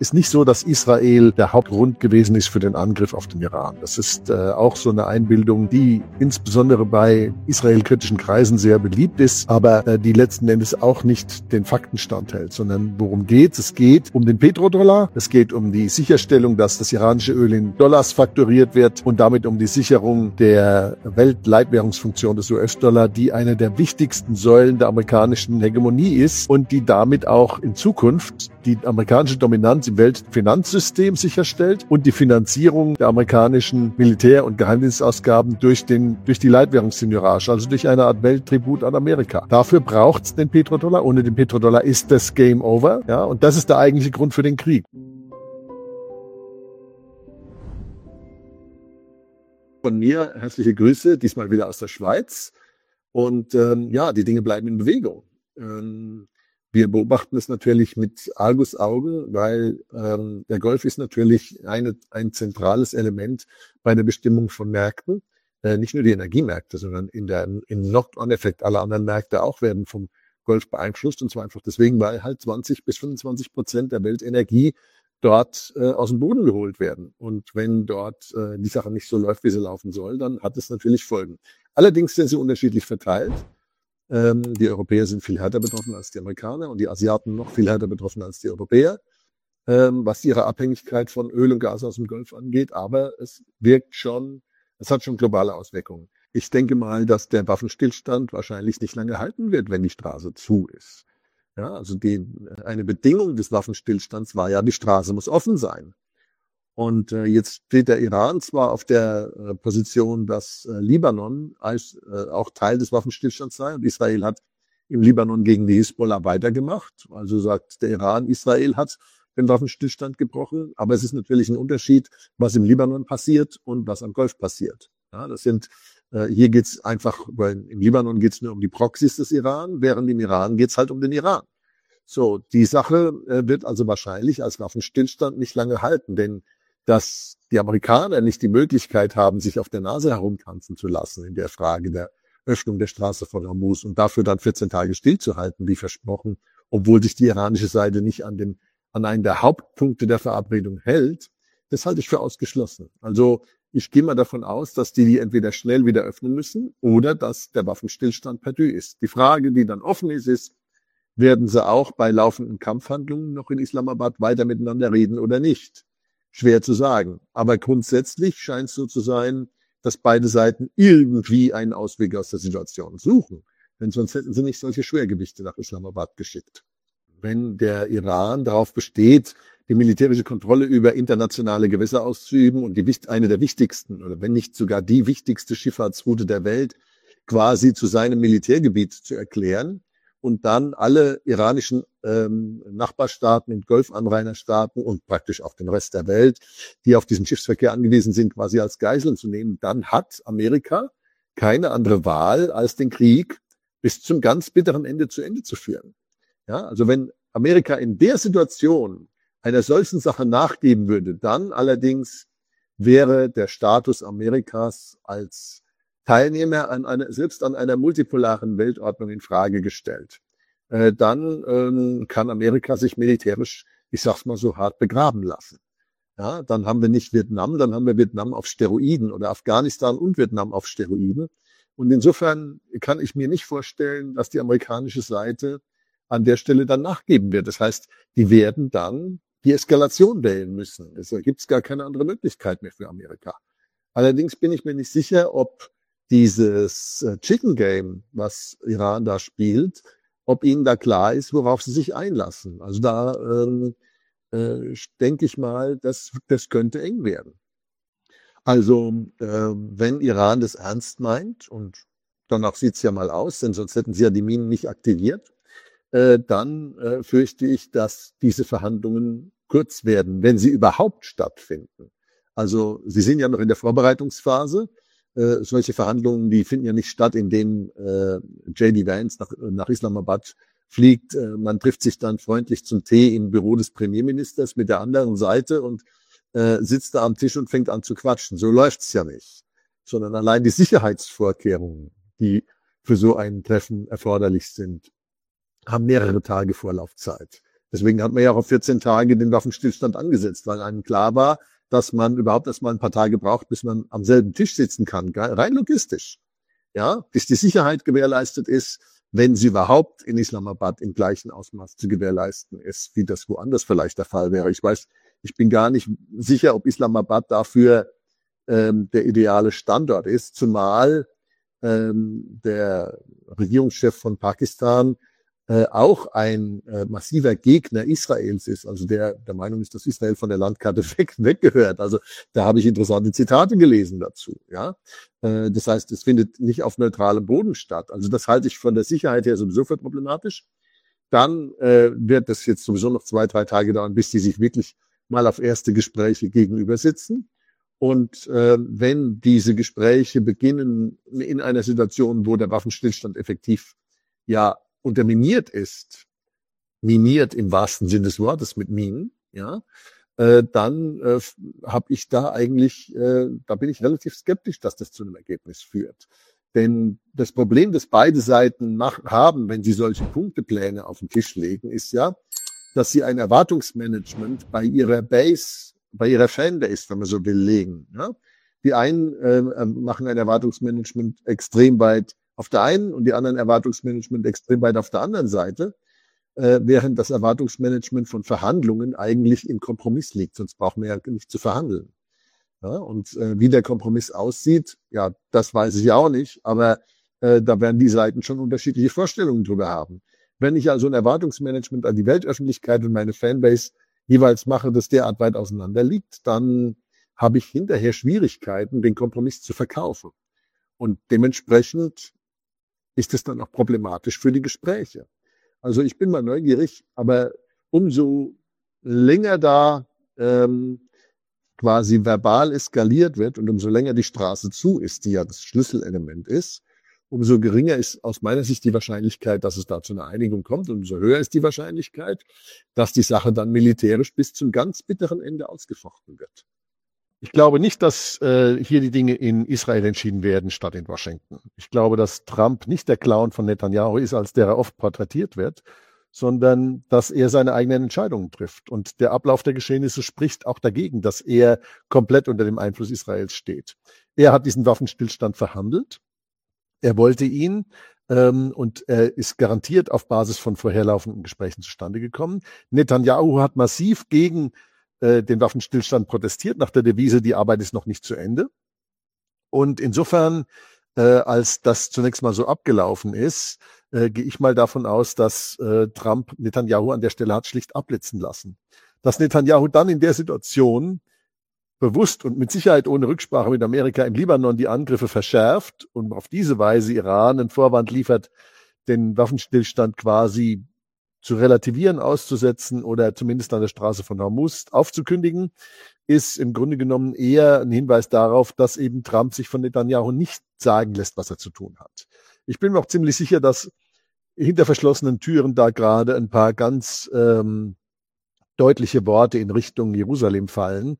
ist nicht so, dass Israel der Hauptgrund gewesen ist für den Angriff auf den Iran. Das ist auch so eine Einbildung, die insbesondere bei israelkritischen Kreisen sehr beliebt ist, aber die letzten Endes auch nicht den Fakten standhält, sondern worum geht's? Es geht um den Petrodollar, es geht um die Sicherstellung, dass das iranische Öl in Dollars fakturiert wird und damit um die Sicherung der Weltleitwährungsfunktion des US-Dollar, die eine der wichtigsten Säulen der amerikanischen Hegemonie ist und die damit auch in Zukunft die amerikanische Dominanz im Weltfinanzsystem sicherstellt und die Finanzierung der amerikanischen Militär- und Geheimdienstausgaben durch die Leitwährungsseigneurage, also durch eine Art Welttribut an Amerika. Dafür braucht's den Petrodollar. Ohne den Petrodollar ist das Game over. Ja, und das ist der eigentliche Grund für den Krieg. Von mir herzliche Grüße, diesmal wieder aus der Schweiz. Und die Dinge bleiben in Bewegung. Wir beobachten es natürlich mit Argusauge, weil der Golf ist natürlich ein zentrales Element bei der Bestimmung von Märkten. Nicht nur die Energiemärkte, sondern im Knock-on-Effekt aller anderen Märkte auch werden vom Golf beeinflusst. Und zwar einfach deswegen, weil halt 20-25% der Weltenergie dort aus dem Boden geholt werden. Und wenn dort die Sache nicht so läuft, wie sie laufen soll, dann hat es natürlich Folgen. Allerdings sind sie unterschiedlich verteilt. Die Europäer sind viel härter betroffen als die Amerikaner und die Asiaten noch viel härter betroffen als die Europäer, was ihre Abhängigkeit von Öl und Gas aus dem Golf angeht. Aber es hat schon globale Auswirkungen. Ich denke mal, dass der Waffenstillstand wahrscheinlich nicht lange halten wird, wenn die Straße zu ist. Ja, also eine Bedingung des Waffenstillstands war ja, die Straße muss offen sein. Und jetzt steht der Iran zwar auf der Position, dass Libanon auch Teil des Waffenstillstands sei und Israel hat im Libanon gegen die Hisbollah weitergemacht. Also sagt der Iran, Israel hat den Waffenstillstand gebrochen. Aber es ist natürlich ein Unterschied, was im Libanon passiert und was am Golf passiert. Ja, hier geht's einfach, weil im Libanon geht's nur um die Proxys des Iran, während im Iran geht's halt um den Iran. So, die Sache wird also wahrscheinlich als Waffenstillstand nicht lange halten, denn dass die Amerikaner nicht die Möglichkeit haben, sich auf der Nase herumtanzen zu lassen in der Frage der Öffnung der Straße von Hormuz und dafür dann 14 Tage stillzuhalten, wie versprochen, obwohl sich die iranische Seite nicht an einen der Hauptpunkte der Verabredung hält, das halte ich für ausgeschlossen. Also ich gehe mal davon aus, dass die entweder schnell wieder öffnen müssen oder dass der Waffenstillstand perdu ist. Die Frage, die dann offen ist, werden sie auch bei laufenden Kampfhandlungen noch in Islamabad weiter miteinander reden oder nicht? Schwer zu sagen. Aber grundsätzlich scheint es so zu sein, dass beide Seiten irgendwie einen Ausweg aus der Situation suchen. Denn sonst hätten sie nicht solche Schwergewichte nach Islamabad geschickt. Wenn der Iran darauf besteht, die militärische Kontrolle über internationale Gewässer auszuüben und eine der wichtigsten oder wenn nicht sogar die wichtigste Schifffahrtsroute der Welt quasi zu seinem Militärgebiet zu erklären, und dann alle iranischen Nachbarstaaten und Golfanrainerstaaten und praktisch auch den Rest der Welt, die auf diesen Schiffsverkehr angewiesen sind, quasi als Geiseln zu nehmen, dann hat Amerika keine andere Wahl, als den Krieg bis zum ganz bitteren Ende zu führen. Ja, also wenn Amerika in der Situation einer solchen Sache nachgeben würde, dann allerdings wäre der Status Amerikas als Teilnehmer selbst an einer multipolaren Weltordnung in Frage gestellt. Dann kann Amerika sich militärisch, ich sag's mal so, hart begraben lassen. Ja, dann haben wir nicht Vietnam, dann haben wir Vietnam auf Steroiden oder Afghanistan und Vietnam auf Steroiden. Und insofern kann ich mir nicht vorstellen, dass die amerikanische Seite an der Stelle dann nachgeben wird. Das heißt, die werden dann die Eskalation wählen müssen. Es gibt gar keine andere Möglichkeit mehr für Amerika. Allerdings bin ich mir nicht sicher, ob dieses Chicken Game, was Iran da spielt, ob ihnen da klar ist, worauf sie sich einlassen. Also da denke ich mal, das könnte eng werden. Also wenn Iran das ernst meint, und danach sieht's ja mal aus, denn sonst hätten sie ja die Minen nicht aktiviert, dann fürchte ich, dass diese Verhandlungen kurz werden, wenn sie überhaupt stattfinden. Also sie sind ja noch in der Vorbereitungsphase. Solche Verhandlungen, die finden ja nicht statt, indem J.D. Vance nach Islamabad fliegt. Man trifft sich dann freundlich zum Tee im Büro des Premierministers mit der anderen Seite und sitzt da am Tisch und fängt an zu quatschen. So läuft's ja nicht. Sondern allein die Sicherheitsvorkehrungen, die für so ein Treffen erforderlich sind, haben mehrere Tage Vorlaufzeit. Deswegen hat man ja auch auf 14 Tage den Waffenstillstand angesetzt, weil einem klar war, dass man überhaupt erst mal ein paar Tage braucht, bis man am selben Tisch sitzen kann, rein logistisch. Ja, bis die Sicherheit gewährleistet ist, wenn sie überhaupt in Islamabad im gleichen Ausmaß zu gewährleisten ist, wie das woanders vielleicht der Fall wäre. Ich bin gar nicht sicher, ob Islamabad dafür der ideale Standort ist, zumal der Regierungschef von Pakistan auch ein massiver Gegner Israels ist, also der Meinung ist, dass Israel von der Landkarte weggehört. Also da habe ich interessante Zitate gelesen dazu. Ja, das heißt, es findet nicht auf neutralem Boden statt. Also das halte ich von der Sicherheit her sowieso für problematisch. Dann wird es jetzt sowieso noch 2-3 Tage dauern, bis die sich wirklich mal auf erste Gespräche gegenüber sitzen. Und wenn diese Gespräche beginnen in einer Situation, wo der Waffenstillstand effektiv ja unterminiert ist, miniert im wahrsten Sinne des Wortes mit Minen, ja, dann habe ich da eigentlich, da bin ich relativ skeptisch, dass das zu einem Ergebnis führt. Denn das Problem, das beide Seiten haben, wenn sie solche Punktepläne auf den Tisch legen, ist ja, dass sie ein Erwartungsmanagement bei ihrer Base, bei ihrer Fanbase, wenn man so will, legen. Ja? Die einen machen ein Erwartungsmanagement extrem weit auf der einen und die anderen Erwartungsmanagement extrem weit auf der anderen Seite, während das Erwartungsmanagement von Verhandlungen eigentlich im Kompromiss liegt, sonst brauchen wir ja nicht zu verhandeln. Ja, und wie der Kompromiss aussieht, ja, das weiß ich auch nicht, aber da werden die Seiten schon unterschiedliche Vorstellungen drüber haben. Wenn ich also ein Erwartungsmanagement an die Weltöffentlichkeit und meine Fanbase jeweils mache, das derart weit auseinander liegt, dann habe ich hinterher Schwierigkeiten, den Kompromiss zu verkaufen. Und dementsprechend ist es dann auch problematisch für die Gespräche. Also ich bin mal neugierig, aber umso länger da quasi verbal eskaliert wird und umso länger die Straße zu ist, die ja das Schlüsselelement ist, umso geringer ist aus meiner Sicht die Wahrscheinlichkeit, dass es da zu einer Einigung kommt und umso höher ist die Wahrscheinlichkeit, dass die Sache dann militärisch bis zum ganz bitteren Ende ausgefochten wird. Ich glaube nicht, dass hier die Dinge in Israel entschieden werden statt in Washington. Ich glaube, dass Trump nicht der Clown von Netanyahu ist, als der er oft porträtiert wird, sondern dass er seine eigenen Entscheidungen trifft. Und der Ablauf der Geschehnisse spricht auch dagegen, dass er komplett unter dem Einfluss Israels steht. Er hat diesen Waffenstillstand verhandelt. Er wollte ihn und er ist garantiert auf Basis von vorherlaufenden Gesprächen zustande gekommen. Netanyahu hat massiv gegen den Waffenstillstand protestiert, nach der Devise, die Arbeit ist noch nicht zu Ende. Und insofern, als das zunächst mal so abgelaufen ist, gehe ich mal davon aus, dass Trump Netanyahu an der Stelle hat schlicht abblitzen lassen. Dass Netanyahu dann in der Situation bewusst und mit Sicherheit ohne Rücksprache mit Amerika im Libanon die Angriffe verschärft und auf diese Weise Iran einen Vorwand liefert, den Waffenstillstand quasi zu relativieren, auszusetzen oder zumindest an der Straße von Hormuz aufzukündigen, ist im Grunde genommen eher ein Hinweis darauf, dass eben Trump sich von Netanyahu nicht sagen lässt, was er zu tun hat. Ich bin mir auch ziemlich sicher, dass hinter verschlossenen Türen da gerade ein paar ganz deutliche Worte in Richtung Jerusalem fallen,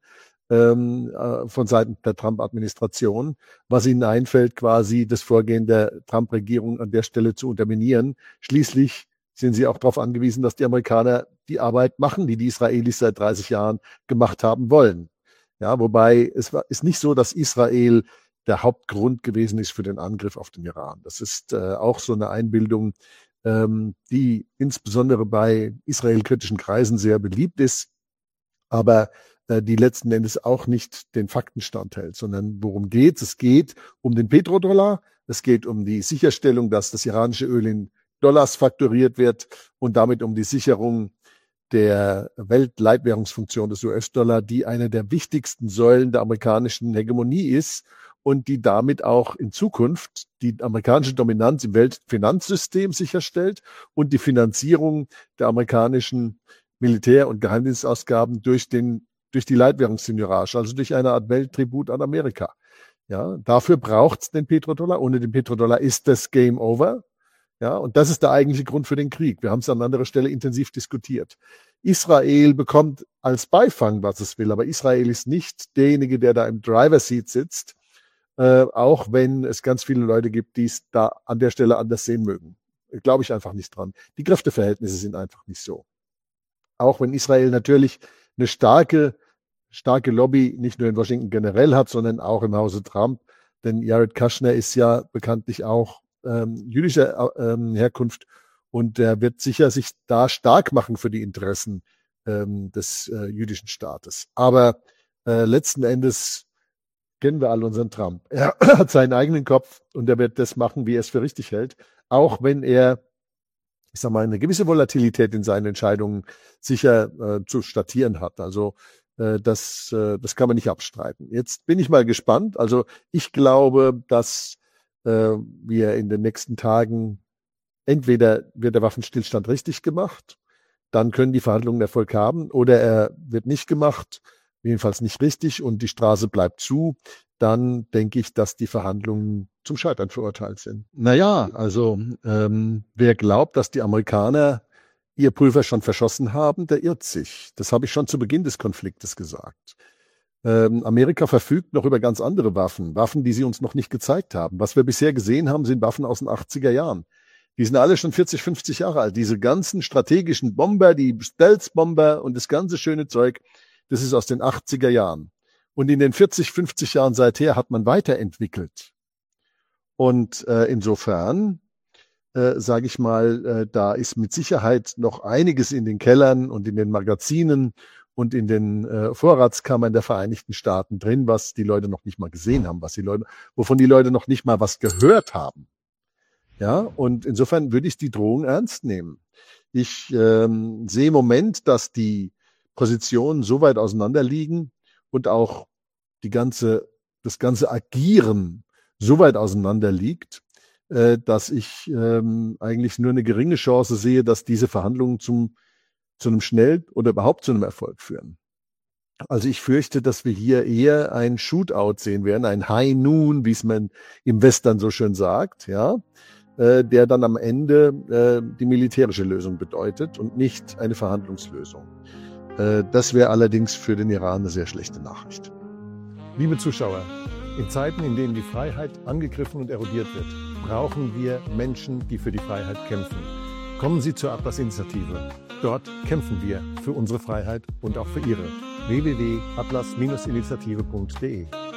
von Seiten der Trump-Administration, was ihnen einfällt, quasi das Vorgehen der Trump-Regierung an der Stelle zu unterminieren. Schließlich sind sie auch darauf angewiesen, dass die Amerikaner die Arbeit machen, die die Israelis seit 30 Jahren gemacht haben wollen. Ja, wobei ist nicht so, dass Israel der Hauptgrund gewesen ist für den Angriff auf den Iran. Das ist auch so eine Einbildung, die insbesondere bei israelkritischen Kreisen sehr beliebt ist, aber die letzten Endes auch nicht den Fakten standhält, sondern worum geht's? Es geht um den Petrodollar, es geht um die Sicherstellung, dass das iranische Öl in Dollars fakturiert wird und damit um die Sicherung der Weltleitwährungsfunktion des US-Dollar, die eine der wichtigsten Säulen der amerikanischen Hegemonie ist und die damit auch in Zukunft die amerikanische Dominanz im Weltfinanzsystem sicherstellt und die Finanzierung der amerikanischen Militär- und Geheimdienstausgaben durch die Leitwährungsseigneurage, also durch eine Art Welttribut an Amerika. Ja, dafür braucht es den Petrodollar. Ohne den Petrodollar ist das Game over. Ja, und das ist der eigentliche Grund für den Krieg. Wir haben es an anderer Stelle intensiv diskutiert. Israel bekommt als Beifang, was es will, aber Israel ist nicht derjenige, der da im Driver-Seat sitzt, auch wenn es ganz viele Leute gibt, die es da an der Stelle anders sehen mögen. Glaube ich einfach nicht dran. Die Kräfteverhältnisse sind einfach nicht so. auch wenn Israel natürlich eine starke Lobby nicht nur in Washington generell hat, sondern auch im Hause Trump. Denn Jared Kushner ist ja bekanntlich auch jüdischer Herkunft und der wird sicher sich da stark machen für die Interessen des jüdischen Staates. Aber letzten Endes kennen wir alle unseren Trump. Er hat seinen eigenen Kopf und er wird das machen, wie er es für richtig hält, auch wenn er, ich sag mal, eine gewisse Volatilität in seinen Entscheidungen sicher zu statieren hat. Also das kann man nicht abstreiten. Jetzt bin ich mal gespannt. Also ich glaube, dass wir in den nächsten Tagen entweder wird der Waffenstillstand richtig gemacht, dann können die Verhandlungen Erfolg haben, oder er wird nicht gemacht, jedenfalls nicht richtig und die Straße bleibt zu, dann denke ich, dass die Verhandlungen zum Scheitern verurteilt sind. Naja, also wer glaubt, dass die Amerikaner ihr Pulver schon verschossen haben, der irrt sich. Das habe ich schon zu Beginn des Konfliktes gesagt. Amerika verfügt noch über ganz andere Waffen, die sie uns noch nicht gezeigt haben. Was wir bisher gesehen haben, sind Waffen aus den 80er Jahren. Die sind alle schon 40, 50 Jahre alt. Diese ganzen strategischen Bomber, die Stealth-Bomber und das ganze schöne Zeug, das ist aus den 80er Jahren. Und in den 40, 50 Jahren seither hat man weiterentwickelt. Und insofern, sage ich mal, da ist mit Sicherheit noch einiges in den Kellern und in den Magazinen und in den Vorratskammern der Vereinigten Staaten drin, was die Leute noch nicht mal gesehen haben, wovon die Leute noch nicht mal was gehört haben. Ja, und insofern würde ich die Drohung ernst nehmen. Ich sehe im Moment, dass die Positionen so weit auseinander liegen und auch das ganze Agieren so weit auseinander liegt, dass ich eigentlich nur eine geringe Chance sehe, dass diese Verhandlungen zu einem schnell oder überhaupt zu einem Erfolg führen. Also ich fürchte, dass wir hier eher ein Shootout sehen werden, ein High Noon, wie es man im Western so schön sagt, ja, der dann am Ende die militärische Lösung bedeutet und nicht eine Verhandlungslösung. Das wäre allerdings für den Iran eine sehr schlechte Nachricht. Liebe Zuschauer, in Zeiten, in denen die Freiheit angegriffen und erodiert wird, brauchen wir Menschen, die für die Freiheit kämpfen. Kommen Sie zur Atlas-Initiative. Dort kämpfen wir für unsere Freiheit und auch für Ihre. www.atlas-initiative.de